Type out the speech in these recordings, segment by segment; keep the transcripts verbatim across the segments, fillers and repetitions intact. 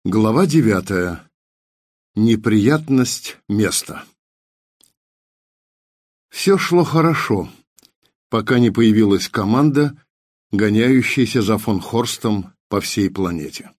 Глава девятая. Неприятность места. Все шло хорошо, пока не появилась команда, гоняющаяся за фон Хорстом по всей планете.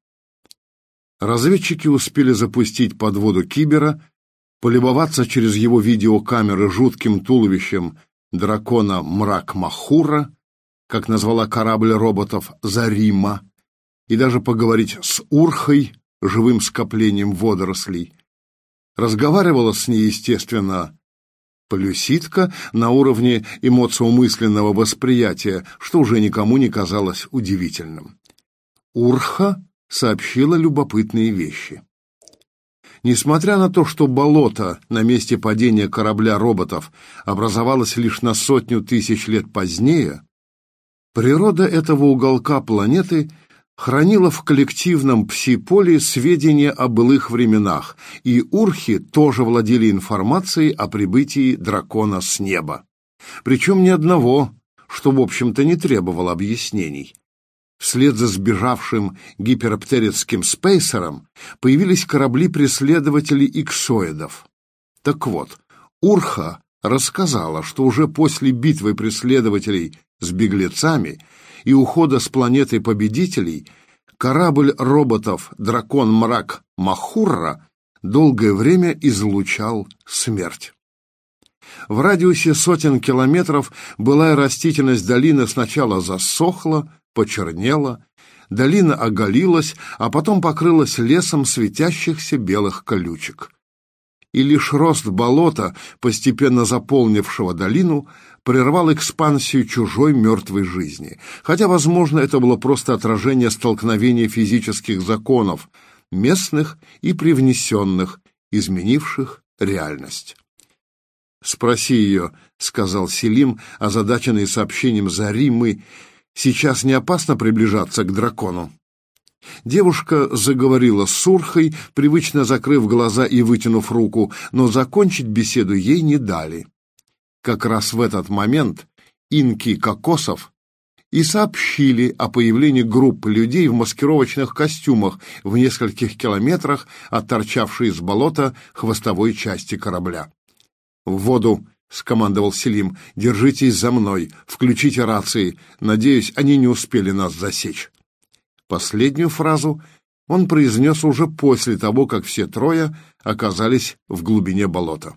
Разведчики успели запустить под воду Кибера, полюбоваться через его видеокамеры жутким туловищем дракона Мрак Махура, как назвала корабль роботов Зарима, и даже поговорить с Урхой, живым скоплением водорослей. Разговаривала с ней, естественно, полюситка на уровне эмоциомысленного восприятия, что уже никому не казалось удивительным. Урха сообщила любопытные вещи. Несмотря на то, что болото на месте падения корабля роботов образовалось лишь на сотню тысяч лет позднее, природа этого уголка планеты хранила в коллективном пси-поле сведения о былых временах, и урхи тоже владели информацией о прибытии дракона с неба. Причем ни одного, что, в общем-то, не требовало объяснений. Вслед за сбежавшим гипероптеридским спейсером появились корабли-преследователи иксоидов. Так вот, Урха рассказала, что уже после битвы преследователей с беглецами и ухода с планеты победителей корабль роботов «Дракон Мрак Махурра» долгое время излучал смерть. В радиусе сотен километров былая растительность долины сначала засохла, почернела, долина оголилась, а потом покрылась лесом светящихся белых колючек. И лишь рост болота, постепенно заполнившего долину, прервал экспансию чужой мертвой жизни. Хотя, возможно, это было просто отражение столкновения физических законов, местных и привнесенных, изменивших реальность. «Спроси ее», — сказал Селим, озадаченный сообщением Заримы, — «сейчас не опасно приближаться к дракону?» Девушка заговорила с Урхой, привычно закрыв глаза и вытянув руку, но закончить беседу ей не дали. Как раз в этот момент инки Кокосов и сообщили о появлении группы людей в маскировочных костюмах в нескольких километрах от торчавшей из болота хвостовой части корабля. «В воду!» — скомандовал Селим. «Держитесь за мной, включите рации. Надеюсь, они не успели нас засечь». Последнюю фразу он произнес уже после того, как все трое оказались в глубине болота.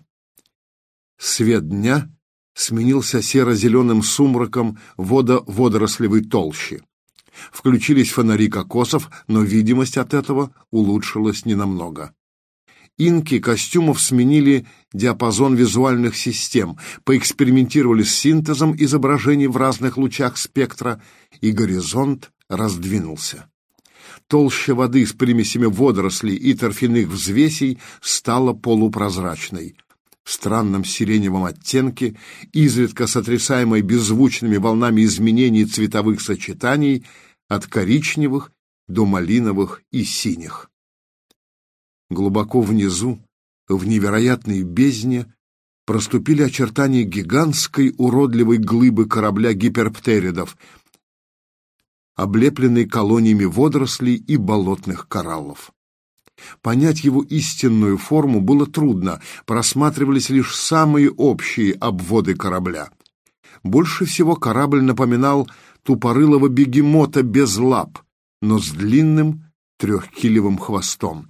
Свет дня сменился серо-зеленым сумраком водо-водорослевой толщи. Включились фонари кокосов, но видимость от этого улучшилась ненамного. Инки костюмов сменили диапазон визуальных систем, поэкспериментировали с синтезом изображений в разных лучах спектра, и горизонт раздвинулся. Толща воды с примесями водорослей и торфяных взвесей стала полупрозрачной. В странном сиреневом оттенке, изредка сотрясаемой беззвучными волнами изменений цветовых сочетаний от коричневых до малиновых и синих. Глубоко внизу, в невероятной бездне, проступили очертания гигантской уродливой глыбы корабля гиперптеридов, облепленной колониями водорослей и болотных кораллов. Понять его истинную форму было трудно, просматривались лишь самые общие обводы корабля. Больше всего корабль напоминал тупорылого бегемота без лап, но с длинным трехкилевым хвостом.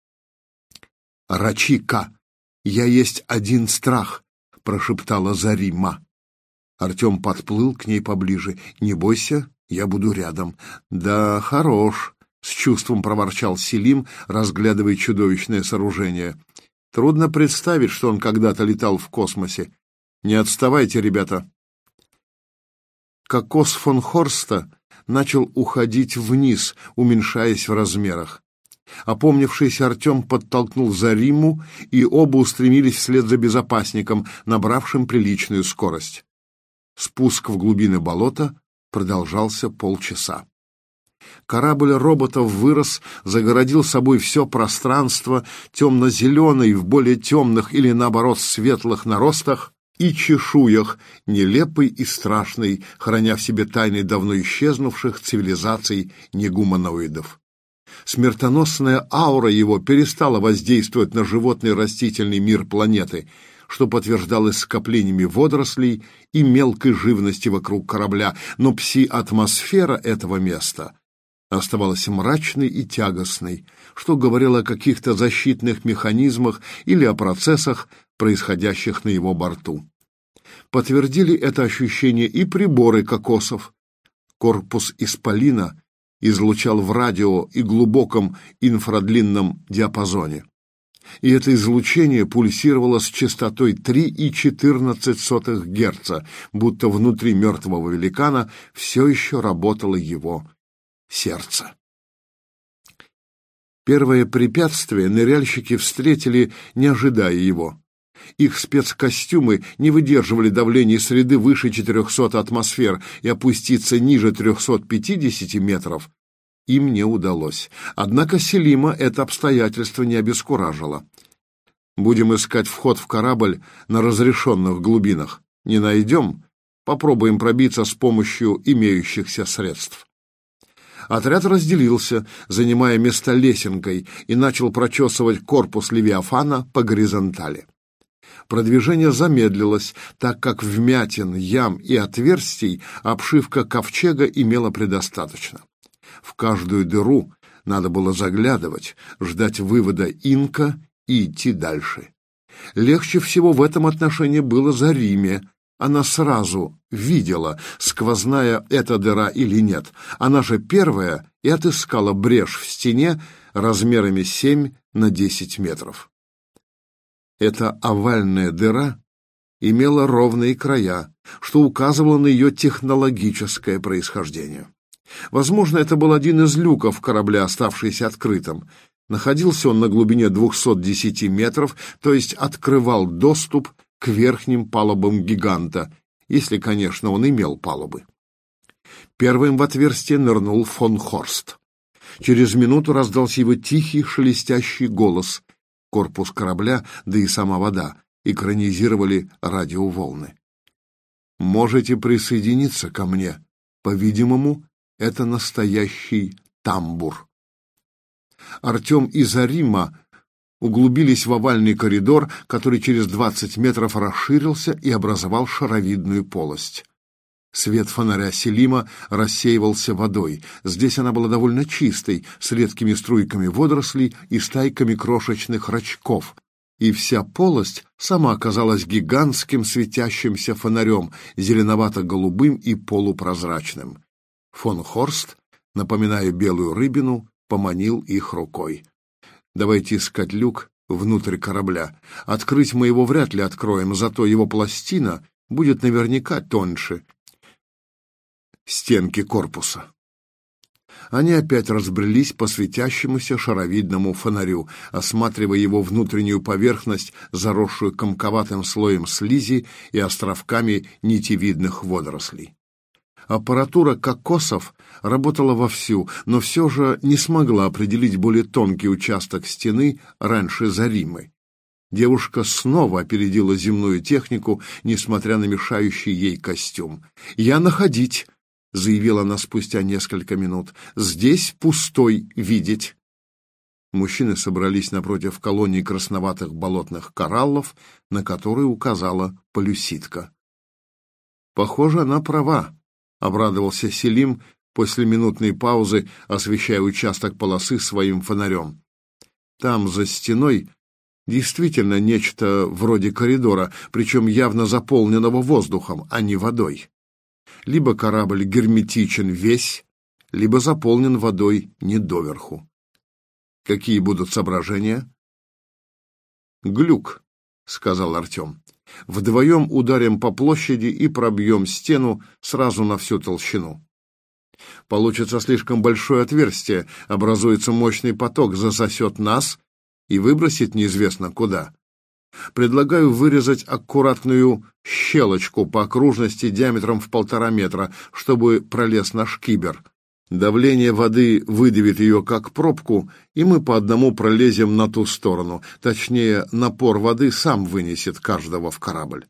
«Рачика, я есть один страх», — прошептала Зарима. Артем подплыл к ней поближе. «Не бойся, я буду рядом». «Да, хорош», — с чувством проворчал Селим, разглядывая чудовищное сооружение. «Трудно представить, что он когда-то летал в космосе. Не отставайте, ребята». Кокос фон Хорста начал уходить вниз, уменьшаясь в размерах. Опомнившийся Артем подтолкнул Зариму, и оба устремились вслед за безопасником, набравшим приличную скорость. Спуск в глубины болота продолжался полчаса. Корабль роботов вырос, загородил собой все пространство, темно-зеленый в более темных или, наоборот, светлых наростах и чешуях, нелепый и страшный, храня в себе тайны давно исчезнувших цивилизаций негуманоидов. Смертоносная аура его перестала воздействовать на животный и растительный мир планеты, что подтверждалось скоплениями водорослей и мелкой живности вокруг корабля, но пси-атмосфера этого места оставалась мрачной и тягостной, что говорило о каких-то защитных механизмах или о процессах, происходящих на его борту. Подтвердили это ощущение и приборы кокосов. Корпус исполина излучал в радио и глубоком инфрадлинном диапазоне. И это излучение пульсировало с частотой три и четырнадцать сотых герца, будто внутри мертвого великана все еще работало его сердце. Первое препятствие ныряльщики встретили, не ожидая его. Их спецкостюмы не выдерживали давления среды выше четырехсот атмосфер, и опуститься ниже трехсот пятидесяти метров им не удалось. Однако Селима это обстоятельство не обескуражило. «Будем искать вход в корабль на разрешенных глубинах. Не найдем? Попробуем пробиться с помощью имеющихся средств». Отряд разделился, занимая место лесенкой, и начал прочесывать корпус Левиафана по горизонтали. Продвижение замедлилось, так как вмятин, ям и отверстий обшивка ковчега имела предостаточно. В каждую дыру надо было заглядывать, ждать вывода инка и идти дальше. Легче всего в этом отношении было Зариме. Она сразу видела, сквозная эта дыра или нет. Она же первая и отыскала брешь в стене размерами семь на десять метров. Эта овальная дыра имела ровные края, что указывало на ее технологическое происхождение. Возможно, это был один из люков корабля, оставшийся открытым. Находился он на глубине двухсот десяти метров, то есть открывал доступ к верхним палубам гиганта, если, конечно, он имел палубы. Первым в отверстие нырнул фон Хорст. Через минуту раздался его тихий шелестящий голос. Корпус корабля, да и сама вода, экранизировали радиоволны. «Можете присоединиться ко мне. По-видимому, это настоящий тамбур». Артем и Зарима углубились в овальный коридор, который через двадцать метров расширился и образовал шаровидную полость. Свет фонаря Селима рассеивался водой. Здесь она была довольно чистой, с редкими струйками водорослей и стайками крошечных рачков. И вся полость сама оказалась гигантским светящимся фонарем, зеленовато-голубым и полупрозрачным. Фон Хорст, напоминая белую рыбину, поманил их рукой. «Давайте искать люк внутрь корабля. Открыть мы его вряд ли откроем, зато его пластина будет наверняка тоньше стенки корпуса». Они опять разбрелись по светящемуся шаровидному фонарю, осматривая его внутреннюю поверхность, заросшую комковатым слоем слизи и островками нитевидных водорослей. Аппаратура кокосов работала вовсю, но все же не смогла определить более тонкий участок стены раньше Заримы. Девушка снова опередила земную технику, несмотря на мешающий ей костюм. «Я находить», — заявила она спустя несколько минут. «Здесь пустой видеть». Мужчины собрались напротив колонии красноватых болотных кораллов, на которые указала полюситка. «Похоже, она права», — обрадовался Селим после минутной паузы, освещая участок полосы своим фонарем. «Там, за стеной, действительно нечто вроде коридора, причем явно заполненного воздухом, а не водой. Либо корабль герметичен весь, либо заполнен водой не доверху. Какие будут соображения?» «Глюк», — сказал Артем. «Вдвоем ударим по площади и пробьем стену сразу на всю толщину. Получится слишком большое отверстие, образуется мощный поток, засосет нас и выбросит неизвестно куда. Предлагаю вырезать аккуратную щелочку по окружности диаметром в полтора метра, чтобы пролез наш кибер. Давление воды выдавит ее как пробку, и мы по одному пролезем на ту сторону. Точнее, напор воды сам вынесет каждого в корабль.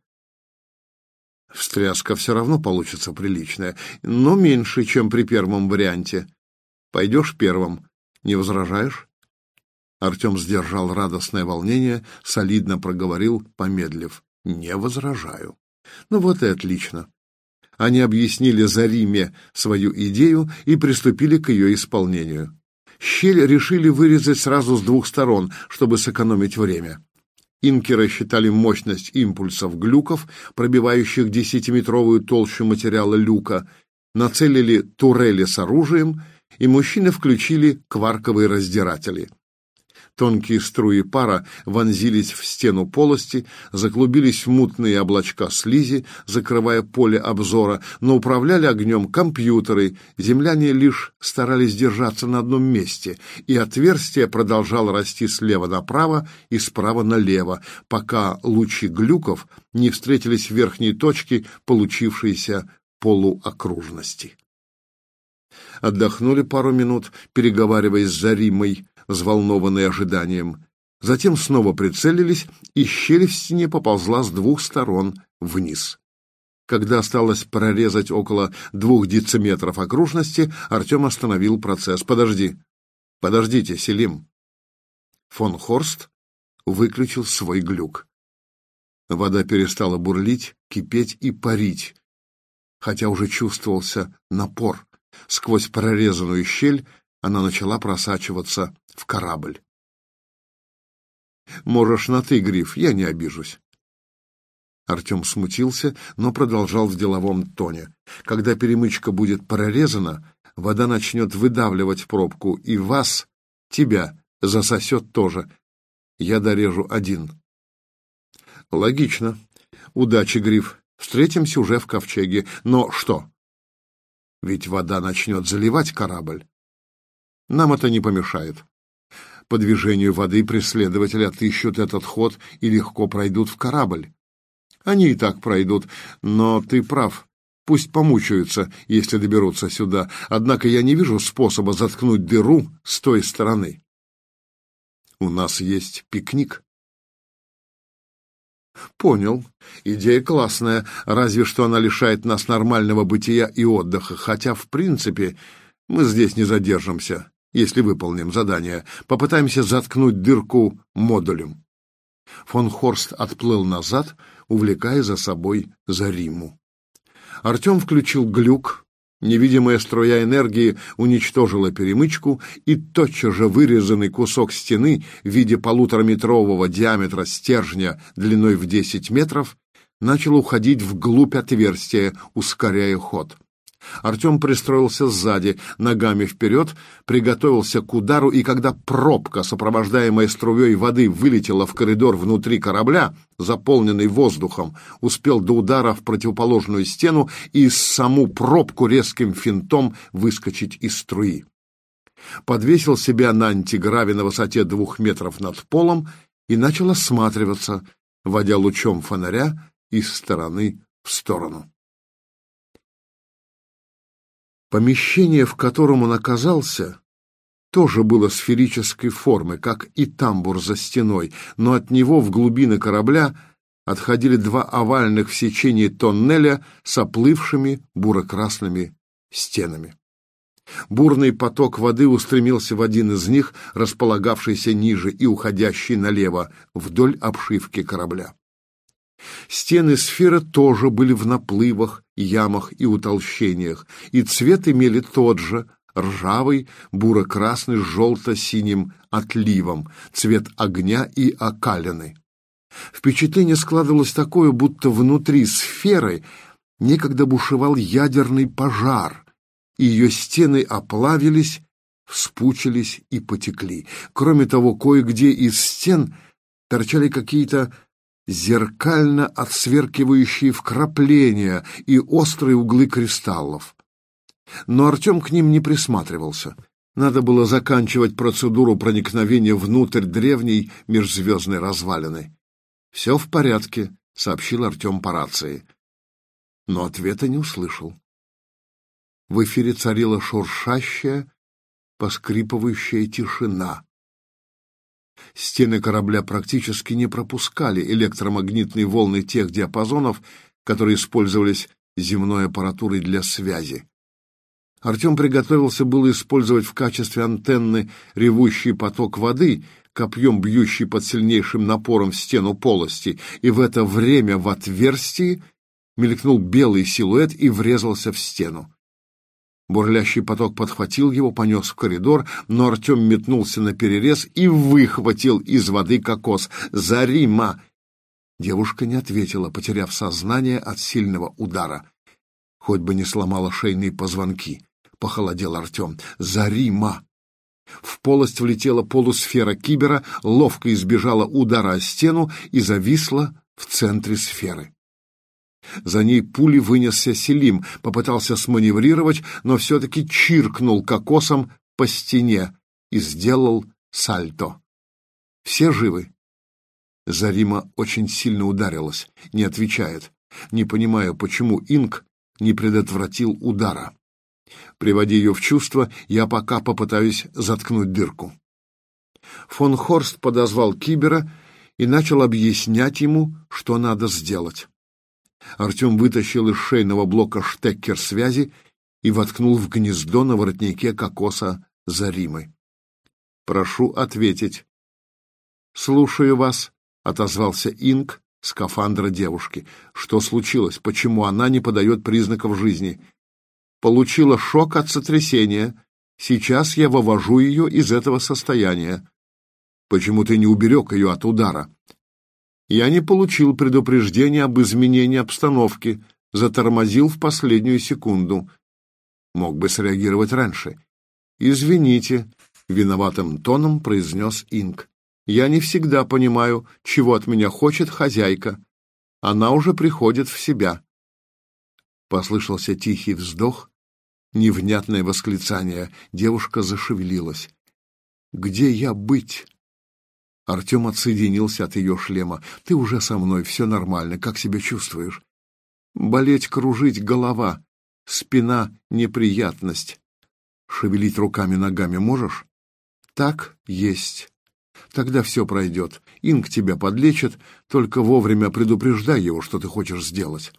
Встряска все равно получится приличная, но меньше, чем при первом варианте. Пойдешь первым, Не возражаешь?» Артем сдержал радостное волнение, солидно проговорил, помедлив: «Не возражаю». «Ну вот и отлично». Они объяснили Зариме свою идею и приступили к ее исполнению. Щель решили вырезать сразу с двух сторон, чтобы сэкономить время. Инки рассчитали мощность импульсов глюков, пробивающих десятиметровую толщу материала люка, нацелили турели с оружием, и мужчины включили кварковые раздиратели. Тонкие струи пара вонзились в стену полости, заклубились в мутные облачка слизи, закрывая поле обзора, но управляли огнем компьютеры, земляне лишь старались держаться на одном месте, и отверстие продолжало расти слева направо и справа налево, пока лучи глюков не встретились в верхней точке получившейся полуокружности. Отдохнули пару минут, переговариваясь с Заримой, взволнованные ожиданием. Затем снова прицелились, и щель в стене поползла с двух сторон вниз. Когда осталось прорезать около двух дециметров окружности, Артем остановил процесс. «Подожди. Подождите, Селим». Фон Хорст выключил свой глюк. Вода перестала бурлить, кипеть и парить, хотя уже чувствовался напор. Сквозь прорезанную щель она начала просачиваться в корабль. «Можешь на «ты», Гриф, я не обижусь». Артем смутился, но продолжал в деловом тоне. «Когда перемычка будет прорезана, вода начнет выдавливать пробку, и вас, тебя, засосет тоже. Я дорежу один». «Логично. Удачи, Гриф. Встретимся уже в ковчеге. Но что? Ведь вода начнет заливать корабль. Нам это не помешает. По движению воды преследователи отыщут этот ход и легко пройдут в корабль. Они и так пройдут, но ты прав. Пусть помучаются, если доберутся сюда. Однако я не вижу способа заткнуть дыру с той стороны. У нас есть пикник». «Понял. Идея классная, разве что она лишает нас нормального бытия и отдыха, хотя, в принципе, мы здесь не задержимся, если выполним задание. Попытаемся заткнуть дырку модулем». Фон Хорст отплыл назад, увлекая за собой Зариму. Артем включил глюк. Невидимая струя энергии уничтожила перемычку, и тотчас же вырезанный кусок стены в виде полутораметрового диаметра стержня длиной в десять метров начал уходить вглубь отверстия, ускоряя ход. Артем пристроился сзади, ногами вперед, приготовился к удару, и когда пробка, сопровождаемая струей воды, вылетела в коридор внутри корабля, заполненный воздухом, успел до удара в противоположную стену и саму пробку резким финтом выскочить из струи. Подвесил себя на антиграве на высоте двух метров над полом и начал осматриваться, водя лучом фонаря из стороны в сторону. Помещение, в котором он оказался, тоже было сферической формы, как и тамбур за стеной, но от него в глубины корабля отходили два овальных в сечении тоннеля с оплывшими буро-красными стенами. Бурный поток воды устремился в один из них, располагавшийся ниже и уходящий налево, вдоль обшивки корабля. Стены сферы тоже были в наплывах, ямах и утолщениях, и цвет имели тот же, ржавый, буро-красный с желто-синим отливом, цвет огня и окалины. Впечатление складывалось такое, будто внутри сферы некогда бушевал ядерный пожар, и ее стены оплавились, вспучились и потекли. Кроме того, кое-где из стен торчали какие-то зеркально отсверкивающие вкрапления и острые углы кристаллов. Но Артем к ним не присматривался. Надо было заканчивать процедуру проникновения внутрь древней межзвездной развалины. «Все в порядке», — сообщил Артем по рации. Но ответа не услышал. В эфире царила шуршащая, поскрипывающая тишина. Стены корабля практически не пропускали электромагнитные волны тех диапазонов, которые использовались земной аппаратурой для связи. Артем приготовился было использовать в качестве антенны ревущий поток воды, копьем бьющий под сильнейшим напором в стену полости, и в это время в отверстии мелькнул белый силуэт и врезался в стену. Бурлящий поток подхватил его, понес в коридор, но Артем метнулся наперерез и выхватил из воды кокос. «Зарима!» Девушка не ответила, потеряв сознание от сильного удара. Хоть бы не сломала шейные позвонки. Похолодел Артем. «Зарима!» В полость влетела полусфера кибера, ловко избежала удара о стену и зависла в центре сферы. За ней пулей вынесся Селим, попытался сманеврировать, но все-таки чиркнул кокосом по стене и сделал сальто. «Все живы?» Зарима очень сильно ударилась, не отвечает. Не понимаю, почему Инк не предотвратил удара. Приводи ее в чувство, я пока попытаюсь заткнуть дырку. Фон Хорст подозвал кибера и начал объяснять ему, что надо сделать. Артем вытащил из шейного блока штекер связи и воткнул в гнездо на воротнике кокоса Заримы. «Прошу ответить». «Слушаю вас», — отозвался Инк, скафандра девушки. «Что случилось? Почему она не подает признаков жизни?» «Получила шок от сотрясения. Сейчас я вывожу ее из этого состояния». «Почему ты не уберег ее от удара?» «Я не получил предупреждения об изменении обстановки. Затормозил в последнюю секунду. Мог бы среагировать раньше». «Извините», — виноватым тоном произнес Инк. «Я не всегда понимаю, чего от меня хочет хозяйка. Она уже приходит в себя». Послышался тихий вздох, невнятное восклицание. Девушка зашевелилась. «Где я быть?» Артем отсоединился от ее шлема. «Ты уже со мной, все нормально. Как себя чувствуешь?» «Болеть, кружить голова. Спина — неприятность. Шевелить руками-ногами можешь?» «Так есть. Тогда все пройдет. Инк тебя подлечит, только вовремя предупреждай его, что ты хочешь сделать».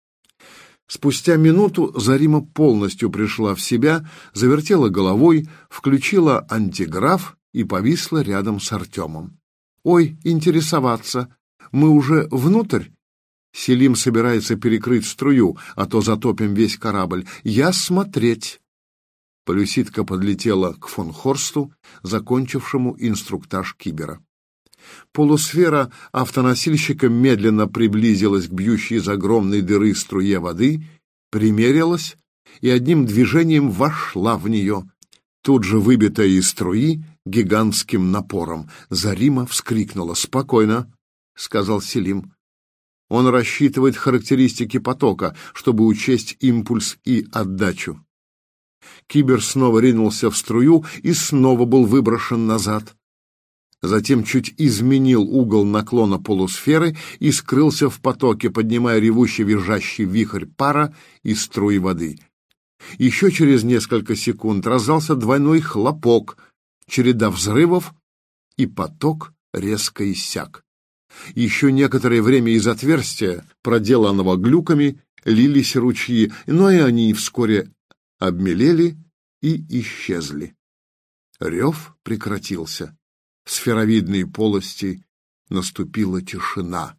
Спустя минуту Зарима полностью пришла в себя, завертела головой, включила антиграф и повисла рядом с Артемом. «Ой, интересоваться. Мы уже внутрь?» «Селим собирается перекрыть струю, а то затопим весь корабль. Я смотреть». Полюситка подлетела к фон Хорсту, закончившему инструктаж кибера. Полусфера автоносильщика медленно приблизилась к бьющей из огромной дыры струе воды, примерилась и одним движением вошла в нее, тут же выбитая из струи гигантским напором. Зарима вскрикнула. «Спокойно», — сказал Селим. «Он рассчитывает характеристики потока, чтобы учесть импульс и отдачу». Кибер снова ринулся в струю и снова был выброшен назад. Затем чуть изменил угол наклона полусферы и скрылся в потоке, поднимая ревущий визжащий вихрь пара и струи воды. Еще через несколько секунд раздался двойной хлопок, череда взрывов, и поток резко иссяк. Еще некоторое время из отверстия, проделанного глюками, лились ручьи, но и они вскоре обмелели и исчезли. Рев прекратился. В сферовидной полости наступила тишина.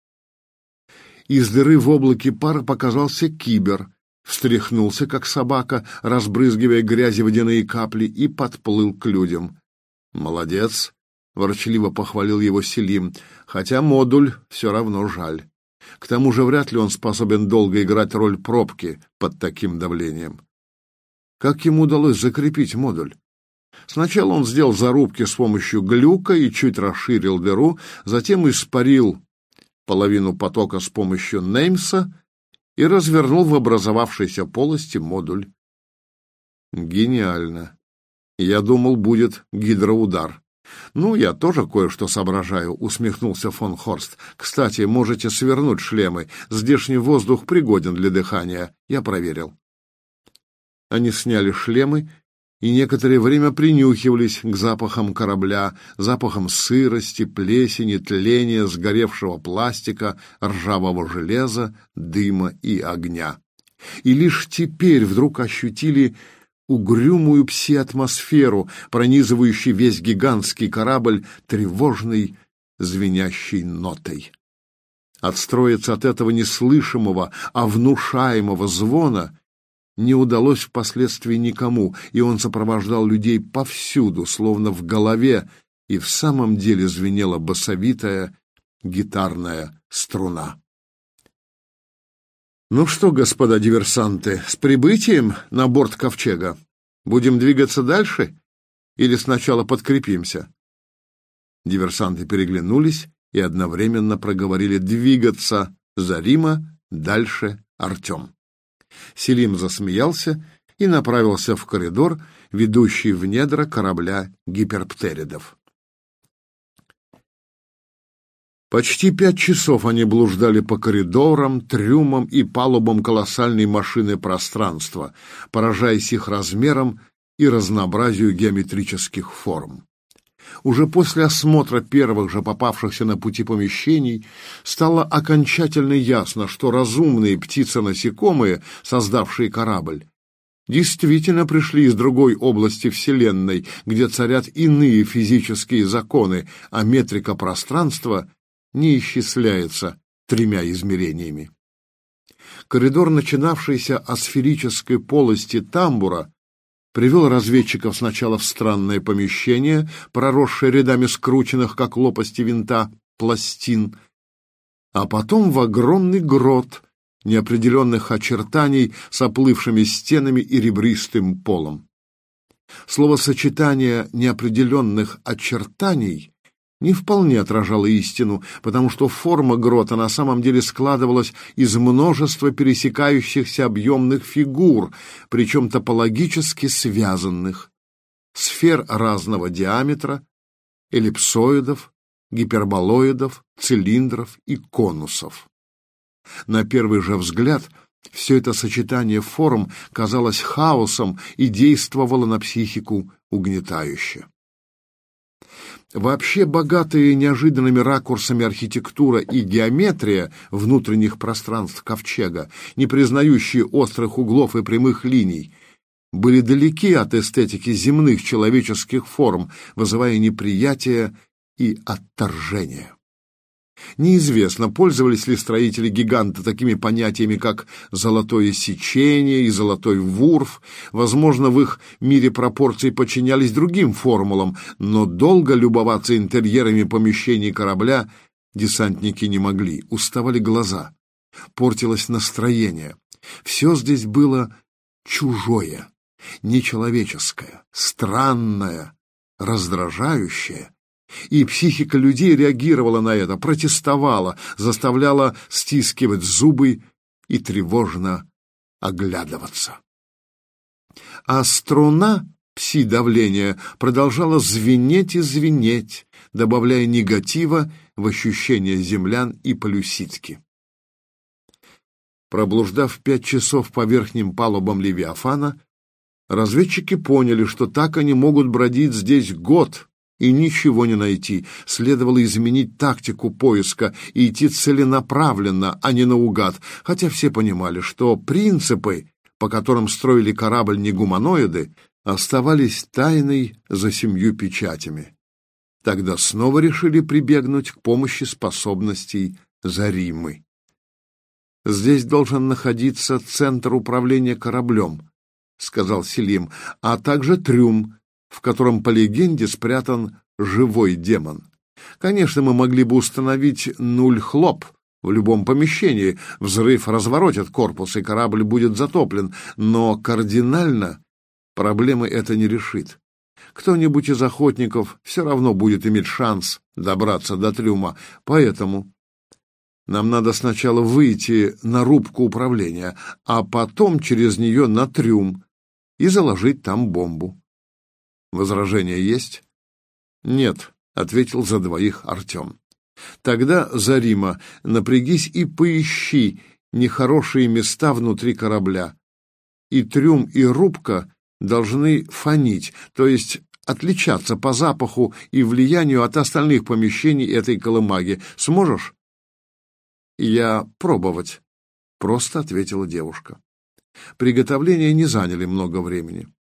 Из дыры в облаке пара показался кибер, встряхнулся, как собака, разбрызгивая грязи водяные капли, и подплыл к людям. «Молодец!» — ворчливо похвалил его Селим, хотя модуль все равно жаль. К тому же вряд ли он способен долго играть роль пробки под таким давлением. Как ему удалось закрепить модуль? Сначала он сделал зарубки с помощью глюка и чуть расширил дыру, затем испарил половину потока с помощью Неймса и развернул в образовавшейся полости модуль. Гениально. Я думал, будет гидроудар. Ну, я тоже кое-что соображаю, усмехнулся фон Хорст. Кстати, можете свернуть шлемы. Здешний воздух пригоден для дыхания. Я проверил. Они сняли шлемы и некоторое время принюхивались к запахам корабля, запахам сырости, плесени, тления, сгоревшего пластика, ржавого железа, дыма и огня. И лишь теперь вдруг ощутили угрюмую пси-атмосферу, пронизывающей весь гигантский корабль тревожной звенящей нотой. Отстроиться от этого неслышимого, а внушаемого звона не удалось впоследствии никому, и он сопровождал людей повсюду, словно в голове и в самом деле звенела басовитая гитарная струна. «Ну что, господа диверсанты, с прибытием на борт ковчега? Будем двигаться дальше или сначала подкрепимся?» Диверсанты переглянулись и одновременно проговорили: «Двигаться! Зарима, дальше Артем». Селим засмеялся и направился в коридор, ведущий в недра корабля гиперптеридов. Почти пять часов они блуждали по коридорам, трюмам и палубам колоссальной машины пространства, поражаясь их размером и разнообразию геометрических форм. Уже после осмотра первых же попавшихся на пути помещений стало окончательно ясно, что разумные птицы-насекомые, создавшие корабль, действительно пришли из другой области Вселенной, где царят иные физические законы, а метрика пространства не исчисляется тремя измерениями. Коридор, начинавшийся от сферической полости тамбура, привел разведчиков сначала в странное помещение, проросшее рядами скрученных, как лопасти винта, пластин, а потом в огромный грот неопределенных очертаний с оплывшими стенами и ребристым полом. Словосочетание «неопределенных очертаний» не вполне отражало истину, потому что форма грота на самом деле складывалась из множества пересекающихся объемных фигур, причем топологически связанных, сфер разного диаметра, эллипсоидов, гиперболоидов, цилиндров и конусов. На первый же взгляд все это сочетание форм казалось хаосом и действовало на психику угнетающе. Вообще богатые неожиданными ракурсами архитектура и геометрия внутренних пространств ковчега, не признающие острых углов и прямых линий, были далеки от эстетики земных человеческих форм, вызывая неприятие и отторжение. Неизвестно, пользовались ли строители гиганта такими понятиями, как «золотое сечение» и «золотой вурф». Возможно, в их мире пропорции подчинялись другим формулам, но долго любоваться интерьерами помещений корабля десантники не могли, уставали глаза, портилось настроение. Все здесь было чужое, нечеловеческое, странное, раздражающее. И психика людей реагировала на это, протестовала, заставляла стискивать зубы и тревожно оглядываться. А струна пси-давления продолжала звенеть и звенеть, добавляя негатива в ощущения землян и полюситки. Проблуждав пять часов по верхним палубам Левиафана, разведчики поняли, что так они могут бродить здесь год и ничего не найти. Следовало изменить тактику поиска и идти целенаправленно, а не наугад, хотя все понимали, что принципы, по которым строили корабль негуманоиды, оставались тайной за семью печатями. Тогда снова решили прибегнуть к помощи способностей Заримы. «Здесь должен находиться центр управления кораблем», — сказал Селим, — «а также трюм, в котором, по легенде, спрятан живой демон. Конечно, мы могли бы установить нуль-хлоп в любом помещении, взрыв разворотит корпус, и корабль будет затоплен, но кардинально проблемы это не решит. Кто-нибудь из охотников все равно будет иметь шанс добраться до трюма, поэтому нам надо сначала выйти на рубку управления, а потом через нее на трюм и заложить там бомбу. Возражения есть?» «Нет», — ответил за двоих Артем. «Тогда, Зарима, напрягись и поищи нехорошие места внутри корабля. И трюм, и рубка должны фонить, то есть отличаться по запаху и влиянию от остальных помещений этой колымаги. Сможешь?» «Я пробовать», — просто ответила девушка. Приготовления не заняли много времени.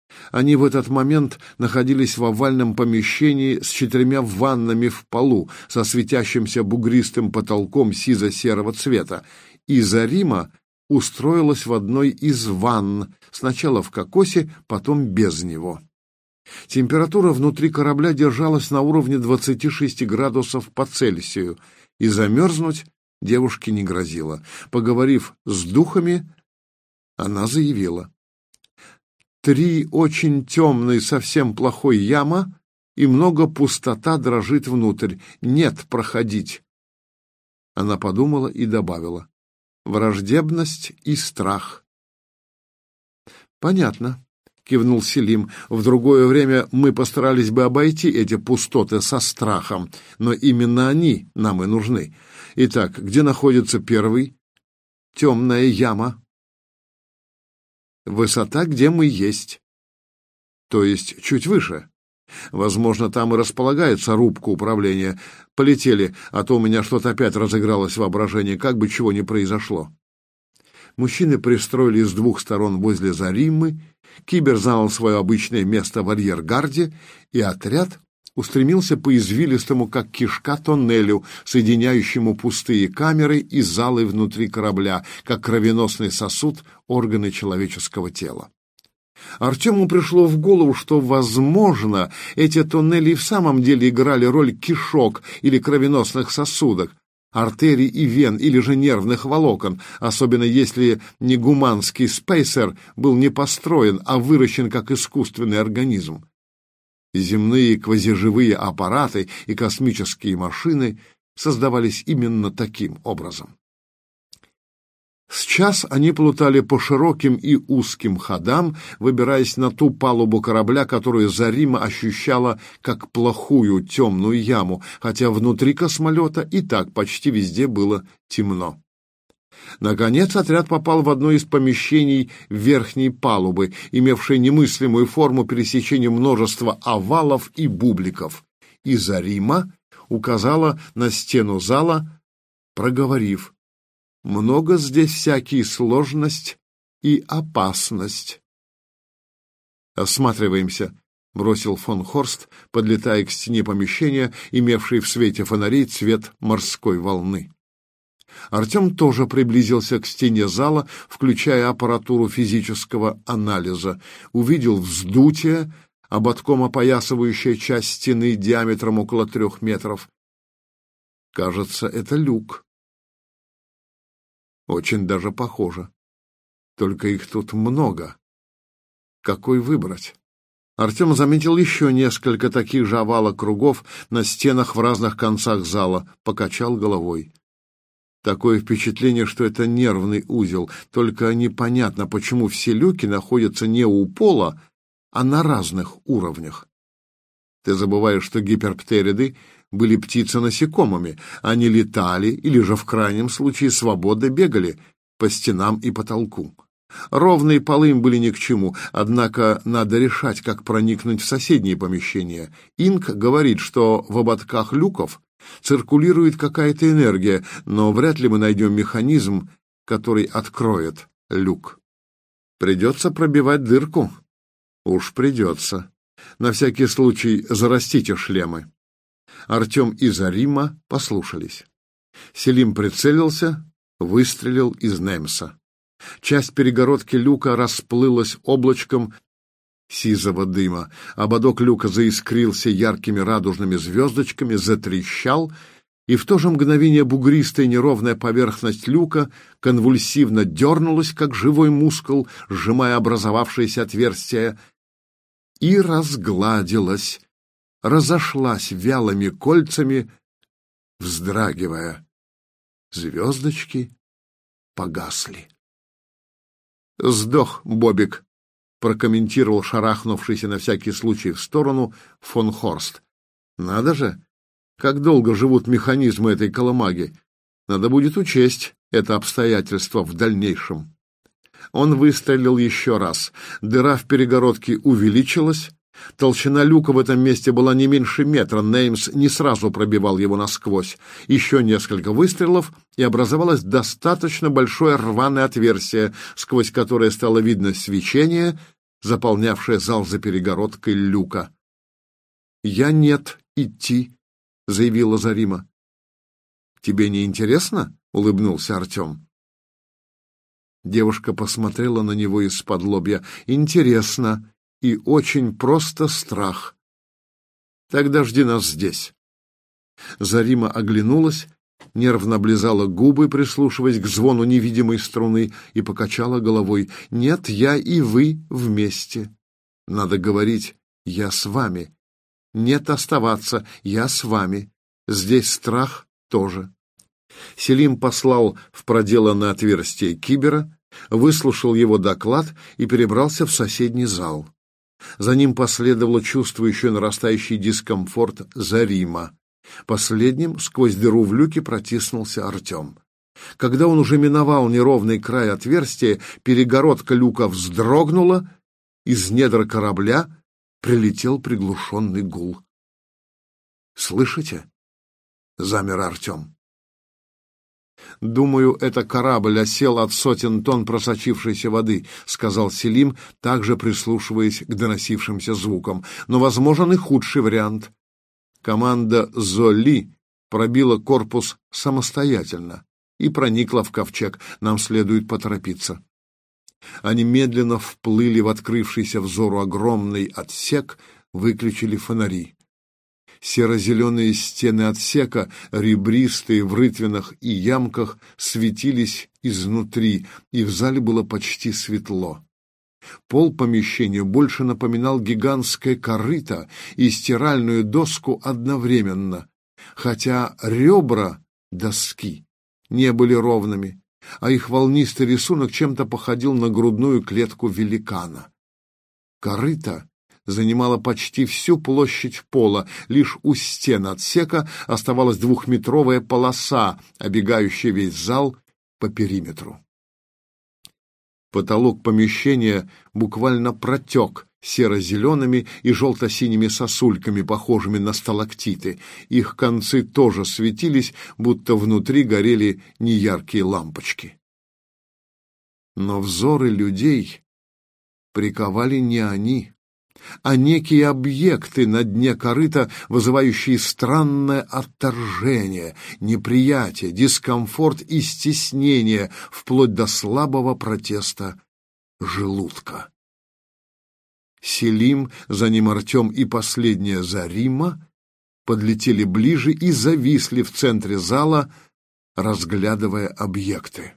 Они в этот момент находились в овальном помещении с четырьмя ваннами в полу, со светящимся бугристым потолком сизо-серого цвета, и Зарима устроилась в одной из ванн, сначала в кокосе, потом без него. Температура внутри корабля держалась на уровне двадцати шести градусов по Цельсию, и замерзнуть девушке не грозило. Поговорив с духами, она заявила: «Три очень темные, совсем плохой яма, и много пустота дрожит внутрь. Нет проходить». Она подумала и добавила: «Враждебность и страх». «Понятно», — кивнул Селим. «В другое время мы постарались бы обойти эти пустоты со страхом, но именно они нам и нужны. Итак, где находится первый? Темная яма. Высота, где мы есть. То есть чуть выше. Возможно, там и располагается рубка управления. Полетели, а то у меня что-то опять разыгралось воображение, как бы чего ни произошло». Мужчины пристроились с двух сторон возле Заримы, Кибер занял свое обычное место в арьергарде, и отряд устремился по извилистому, как кишка, тоннелю, соединяющему пустые камеры и залы внутри корабля, как кровеносный сосуд органы человеческого тела. Артему пришло в голову, что, возможно, эти тоннели и в самом деле играли роль кишок или кровеносных сосудов, артерий и вен, или же нервных волокон, особенно если негуманский спейсер был не построен, а выращен как искусственный организм. Земные квазиживые аппараты и космические машины создавались именно таким образом. С час они плутали по широким и узким ходам, выбираясь на ту палубу корабля, которую Зарима ощущала как плохую темную яму, хотя внутри космолета и так почти везде было темно. Наконец отряд попал в одно из помещений верхней палубы, имевшей немыслимую форму пересечения множества овалов и бубликов, и Зарима указала на стену зала, проговорив: «Много здесь всякие сложность и опасность». «Осматриваемся», — бросил фон Хорст, подлетая к стене помещения, имевшей в свете фонарей цвет морской волны. Артем тоже приблизился к стене зала, включая аппаратуру физического анализа. Увидел вздутие, ободком опоясывающая часть стены диаметром около трех метров. Кажется, это люк. Очень даже похоже. Только их тут много. Какой выбрать? Артем заметил еще несколько таких же овалок-кругов на стенах в разных концах зала, покачал головой. Такое впечатление, что это нервный узел, только непонятно, почему все люки находятся не у пола, а на разных уровнях. Ты забываешь, что гиперптериды были птицы-насекомыми. Они летали или же в крайнем случае свободно бегали по стенам и потолку. Ровные полы им были ни к чему, однако надо решать, как проникнуть в соседние помещения. Инк говорит, что в ободках люков циркулирует какая-то энергия, но вряд ли мы найдем механизм, который откроет люк. Придется пробивать дырку. Уж придется. На всякий случай зарастите шлемы. Артем и Зарима послушались. Селим прицелился, выстрелил из Немса. Часть перегородки люка расплылась облачком сизого дыма. Ободок люка заискрился яркими радужными звездочками, затрещал, и в то же мгновение бугристая неровная поверхность люка конвульсивно дернулась, как живой мускул, сжимая образовавшееся отверстие, и разгладилась, разошлась вялыми кольцами, вздрагивая. Звездочки погасли. «Сдох, Бобик», — прокомментировал шарахнувшийся на всякий случай в сторону фон Хорст. «Надо же, как долго живут механизмы этой колымаги. Надо будет учесть это обстоятельство в дальнейшем». Он выстрелил еще раз. Дыра в перегородке увеличилась. Толщина люка в этом месте была не меньше метра. Неймс не сразу пробивал его насквозь. Еще несколько выстрелов, и образовалось достаточно большое рваное отверстие, сквозь которое стало видно свечение, заполнявшая зал за перегородкой люка. «Я нет идти», — заявила Зарима. «Тебе не интересно?» — улыбнулся Артем. Девушка посмотрела на него из-под лобья. «Интересно и очень просто страх. Тогда жди нас здесь». Зарима оглянулась, нервно облизала губы, прислушиваясь к звону невидимой струны, и покачала головой. «Нет, я и вы вместе. Надо говорить «я с вами». Нет, оставаться «я с вами». Здесь страх тоже». Селим послал в проделанное отверстие кибера, выслушал его доклад и перебрался в соседний зал. За ним последовало чувствующее нарастающий дискомфорт Зарима. Последним сквозь дыру в люке протиснулся Артем. Когда он уже миновал неровный край отверстия, перегородка люка вздрогнула, из недр корабля прилетел приглушенный гул. «Слышите?» — замер Артем. «Думаю, это корабль осел от сотен тонн просочившейся воды», — сказал Селим, также прислушиваясь к доносившимся звукам. «Но возможен и худший вариант. Команда Золи пробила корпус самостоятельно и проникла в ковчег. Нам следует поторопиться». Они медленно вплыли в открывшийся взору огромный отсек, выключили фонари. Серо-зеленые стены отсека, ребристые в рытвинах и ямках, светились изнутри, и в зале было почти светло. Пол помещения больше напоминал гигантское корыто и стиральную доску одновременно, хотя ребра доски не были ровными, а их волнистый рисунок чем-то походил на грудную клетку великана. Корыто занимала почти всю площадь пола, лишь у стен отсека оставалась двухметровая полоса, обегающая весь зал по периметру. Потолок помещения буквально протек серо-зелеными и желто-синими сосульками, похожими на сталактиты. Их концы тоже светились, будто внутри горели неяркие лампочки. Но взоры людей приковали не они, а некие объекты на дне корыта, вызывающие странное отторжение, неприятие, дискомфорт и стеснение, вплоть до слабого протеста желудка. Селим, за ним Артем и последняя Зарима подлетели ближе и зависли в центре зала, разглядывая объекты.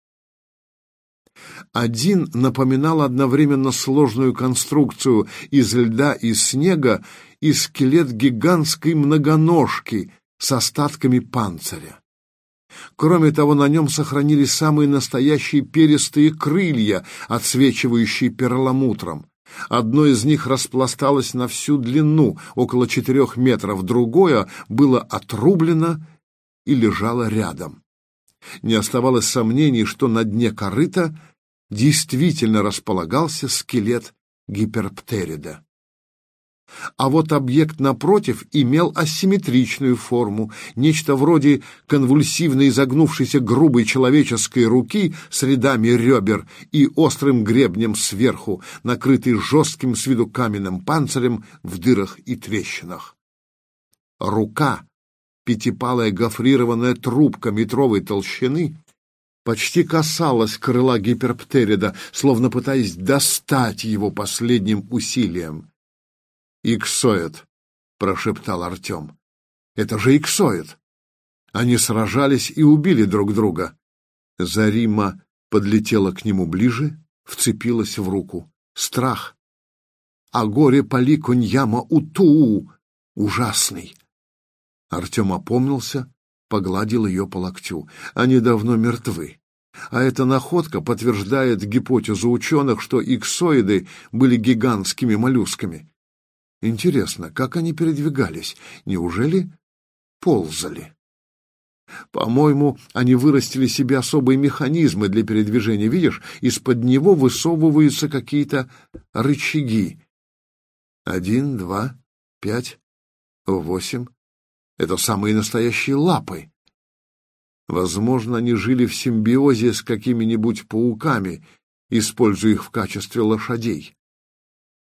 Один напоминал одновременно сложную конструкцию из льда и снега и скелет гигантской многоножки с остатками панциря. Кроме того, на нем сохранились самые настоящие перистые крылья, отсвечивающие перламутром. Одно из них распласталось на всю длину, около четырех метров, другое было отрублено и лежало рядом. Не оставалось сомнений, что на дне корыта действительно располагался скелет гиперптерида. А вот объект напротив имел асимметричную форму, нечто вроде конвульсивно изогнувшейся грубой человеческой руки с рядами ребер и острым гребнем сверху, накрытый жестким с виду каменным панцирем в дырах и трещинах. Рука, пятипалая гофрированная трубка метровой толщины, почти касалась крыла гиперптерида, словно пытаясь достать его последним усилием. «Иксоид», — прошептал Артем. «Это же иксоид!» Они сражались и убили друг друга. Зарима подлетела к нему ближе, вцепилась в руку. Страх. А горе паликуньяма утуу. Ужасный. Артем опомнился, погладил ее по локтю. Они давно мертвы. А эта находка подтверждает гипотезу ученых, что иксоиды были гигантскими моллюсками. Интересно, как они передвигались? Неужели ползали? По-моему, они вырастили себе особые механизмы для передвижения. Видишь, из-под него высовываются какие-то рычаги. Один, два, пять, восемь. Это самые настоящие лапы. Возможно, они жили в симбиозе с какими-нибудь пауками, используя их в качестве лошадей.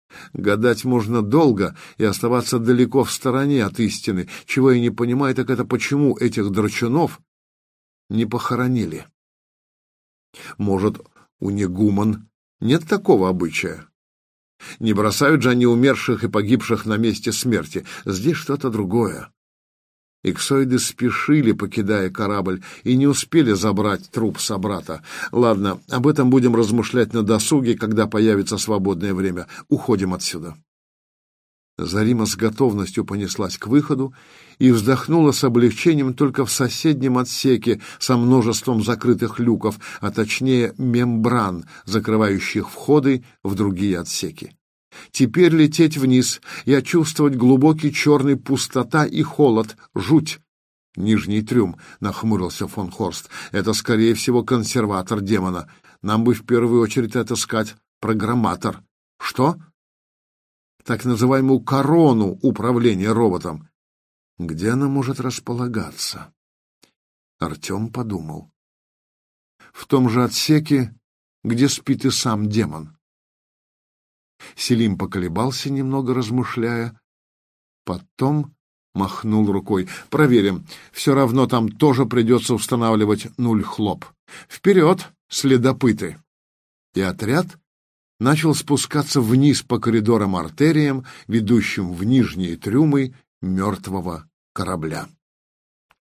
Гадать можно долго и оставаться далеко в стороне от истины. Чего я не понимаю, так это почему этих драчунов не похоронили. Может, у негуман нет такого обычая? Не бросают же они умерших и погибших на месте смерти. Здесь что-то другое. Иксоиды спешили, покидая корабль, и не успели забрать труп собрата. Ладно, об этом будем размышлять на досуге, когда появится свободное время. Уходим отсюда. Зарима с готовностью понеслась к выходу и вздохнула с облегчением только в соседнем отсеке со множеством закрытых люков, а точнее мембран, закрывающих входы в другие отсеки. Теперь лететь вниз и чувствовать глубокий черный пустота и холод, жуть. Нижний трюм, нахмурился фон Хорст. Это, скорее всего, консерватор демона. Нам бы в первую очередь отыскать программатор. Что? Так называемую корону управления роботом. Где она может располагаться? Артем подумал. В том же отсеке, где спит и сам демон. Селим поколебался, немного размышляя, потом махнул рукой. Проверим. Все равно там тоже придется устанавливать нуль хлоп. Вперед, следопыты! И отряд начал спускаться вниз по коридорам-артериям, ведущим в нижние трюмы мертвого корабля.